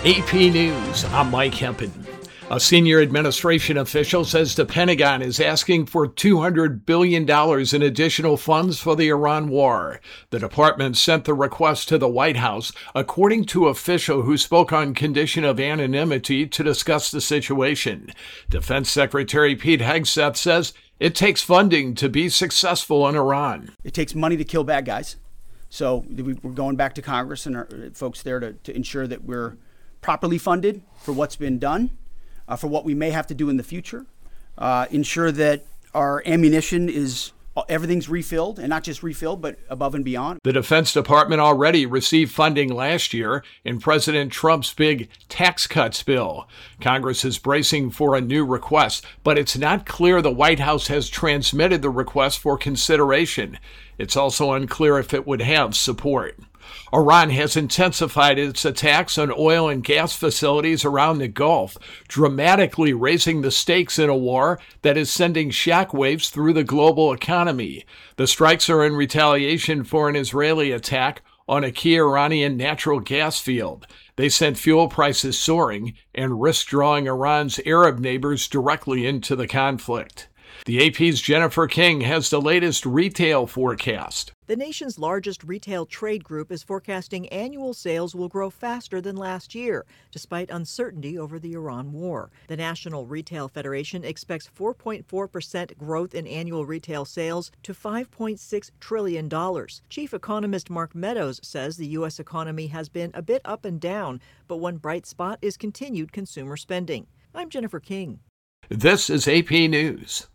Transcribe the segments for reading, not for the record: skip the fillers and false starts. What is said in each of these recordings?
AP News, I'm Mike Hempen. A senior administration official says the Pentagon is asking for $200 billion in additional funds for the Iran war. The department sent the request to the White House, according to an official who spoke on condition of anonymity to discuss the situation. Defense Secretary Pete Hegseth says it takes funding to be successful in Iran. It takes money to kill bad guys. So we're going back to Congress and our folks there to ensure that we're properly funded for what's been done, for what we may have to do in the future, ensure that our ammunition everything's refilled, and not just refilled, but above and beyond. The Defense Department already received funding last year in President Trump's big tax cuts bill. Congress is bracing for a new request, but it's not clear the White House has transmitted the request for consideration. It's also unclear if it would have support. Iran has intensified its attacks on oil and gas facilities around the Gulf, dramatically raising the stakes in a war that is sending shockwaves through the global economy. The strikes are in retaliation for an Israeli attack on a key Iranian natural gas field. They sent fuel prices soaring and risk drawing Iran's Arab neighbors directly into the conflict. The AP's Jennifer King has the latest retail forecast. The nation's largest retail trade group is forecasting annual sales will grow faster than last year, despite uncertainty over the Iran war. The National Retail Federation expects 4.4% growth in annual retail sales to $5.6 trillion. Chief economist Mark Meadows says the U.S. economy has been a bit up and down, but one bright spot is continued consumer spending. I'm Jennifer King. This is AP News.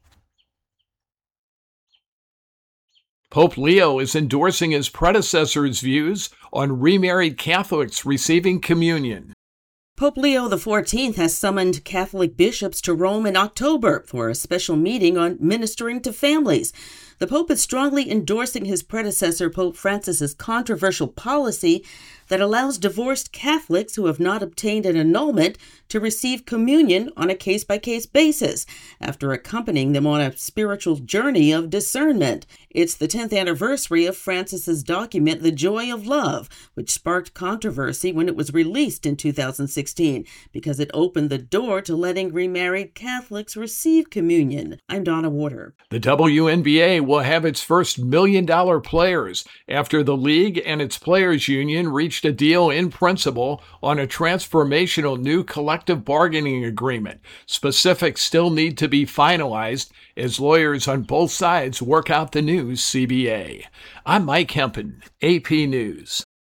Pope Leo is endorsing his predecessor's views on remarried Catholics receiving communion. Pope Leo XIV has summoned Catholic bishops to Rome in October for a special meeting on ministering to families. The Pope is strongly endorsing his predecessor, Pope Francis's controversial policy that allows divorced Catholics who have not obtained an annulment to receive communion on a case-by-case basis after accompanying them on a spiritual journey of discernment. It's the 10th anniversary of Francis's document, The Joy of Love, which sparked controversy when it was released in 2016 because it opened the door to letting remarried Catholics receive communion. I'm Donna Warder. The WNBA will have its first $1 million players after the league and its players' union reached a deal in principle on a transformational new collective bargaining agreement. Specifics still need to be finalized as lawyers on both sides work out the new CBA. I'm Mike Hempen, AP News.